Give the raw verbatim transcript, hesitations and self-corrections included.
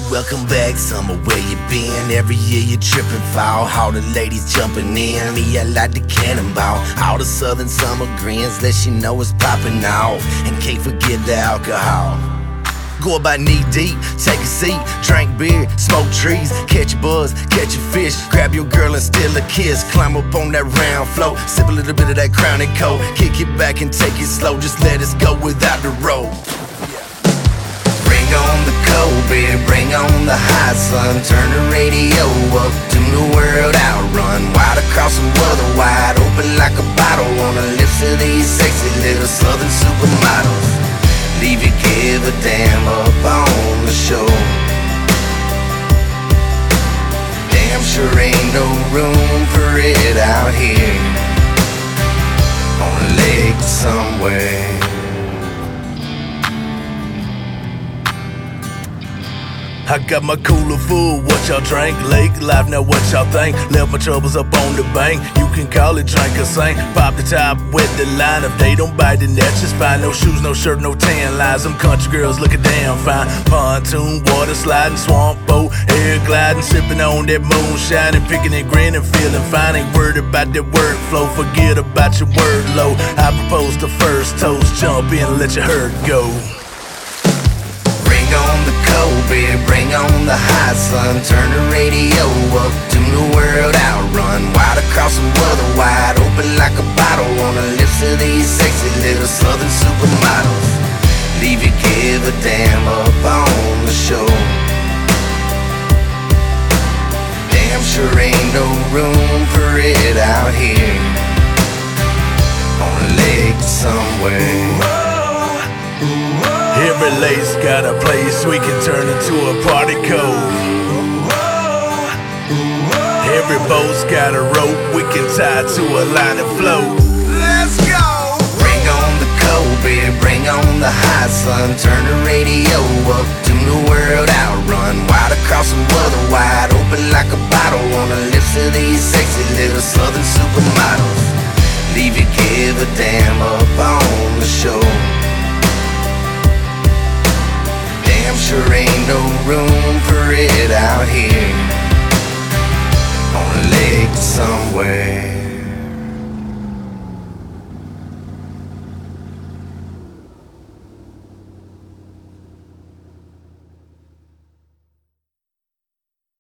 welcome back, summer, where you been? Every year you trippin' foul, all the ladies jumping in. Me, I like the cannonball, all the southern summer grins, let you know it's popping off. And can't forget the alcohol. Go about knee deep, take a seat, drink beer, smoke trees, catch a buzz, catch a fish, grab your girl and steal a kiss, climb up on that round float, sip a little bit of that Crown and Coke, kick it back and take it slow, just let us go without the road. Bring on the cold beer, bring on the hot sun, turn the radio up, tune the world outrun, wide across the weather, wide open like a bottle on the lips of these sexy little southern supermodels. Leave you give a damn up on the show. Damn sure ain't no room for it out here on a lake somewhere. I got my cooler full, what y'all drink? Lake live, now what y'all think? Left my troubles up on the bank, you can call it drink or sing. Pop the top with the line, if they don't bite then that's just fine. No shoes, no shirt, no tan lines, them country girls looking damn fine. Pontoon, water sliding, swamp boat, air gliding, sipping on that moonshine and picking and grinning, feeling fine. Ain't worried about that workflow, forget about your word low. I propose the first toast, jump in and let your herd go. Bring on the cold beer, bring on the hot sun, turn the radio up, tune the world outrun, wide across the weather, wide open like a bottle on the lips of these sexy little southern supermodels. Leave you give a damn up on the show. Damn sure ain't no room for it out here on a lake somewhere. Every lace got a place we can turn into a party cove. Every boat's got a rope we can tie to a line and float. Let's go! Bring on the cold beer, bring on the hot sun, turn the radio up, tune the world outrun, wide across the weather, wide open like a bottle on the lips of these sexy little southern supermodels. Leave you give a damn up on the show. Damn sure ain't no room for it out here on a lake somewhere.